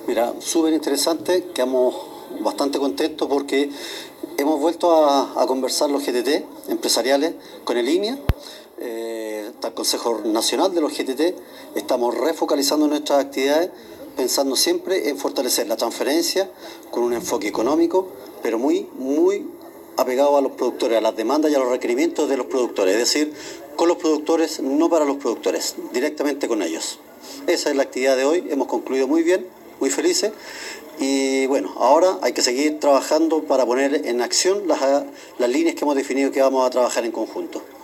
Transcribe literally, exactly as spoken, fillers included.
Mira, súper interesante, quedamos bastante contentos porque hemos vuelto a, a conversar los G T T empresariales con el INEA, eh, está el Consejo Nacional de los G T T, estamos refocalizando nuestras actividades pensando siempre en fortalecer la transferencia con un enfoque económico, pero muy, muy apegado a los productores, a las demandas y a los requerimientos de los productores, es decir, con los productores, no para los productores, directamente con ellos. Esa es la actividad de hoy, hemos concluido muy bien, muy felices y bueno, ahora hay que seguir trabajando para poner en acción las, las líneas que hemos definido que vamos a trabajar en conjunto.